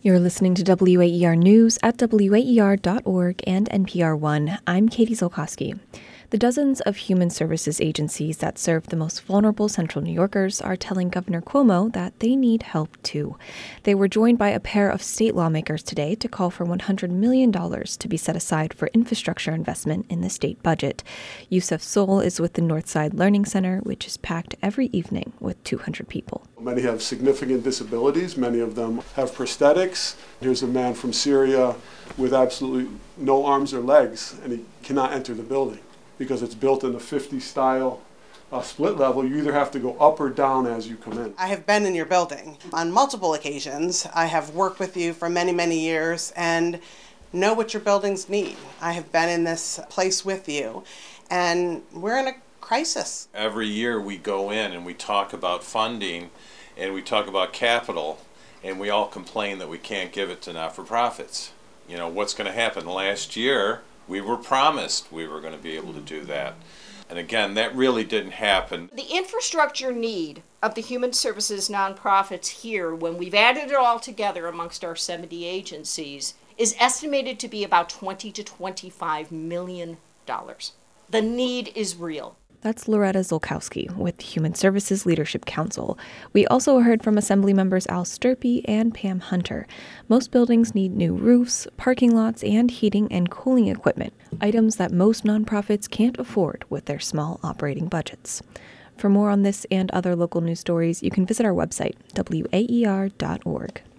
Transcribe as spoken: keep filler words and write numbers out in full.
You're listening to W A E R News at W A E R dot org and N P R One. I'm Katie Zolkowski. The dozens of human services agencies that serve the most vulnerable Central New Yorkers are telling Governor Cuomo that they need help too. They were joined by a pair of state lawmakers today to call for one hundred million dollars to be set aside for infrastructure investment in the state budget. Yusuf Soul is with the Northside Learning Center, which is packed every evening with two hundred people. Many have significant disabilities. Many of them have prosthetics. Here's a man from Syria with absolutely no arms or legs, and he cannot enter the building because it's built in a fifties style uh, split level. You either have to go up or down as you come in. I have been in your building on multiple occasions. I have worked with you for many, many years and know what your buildings need. I have been in this place with you, and we're in a crisis. Every year we go in and we talk about funding and we talk about capital, and we all complain that we can't give it to not-for-profits. You know, what's going to happen? Last year, we were promised we were going to be able to do that. And again, that really didn't happen. The infrastructure need of the human services nonprofits here, when we've added it all together amongst our seventy agencies, is estimated to be about twenty to twenty-five million dollars. The need is real. That's Loretta Zolkowski with Human Services Leadership Council. We also heard from Assembly members Al Sturpey and Pam Hunter. Most buildings need new roofs, parking lots, and heating and cooling equipment, items that most nonprofits can't afford with their small operating budgets. For more on this and other local news stories, you can visit our website, W A E R dot org.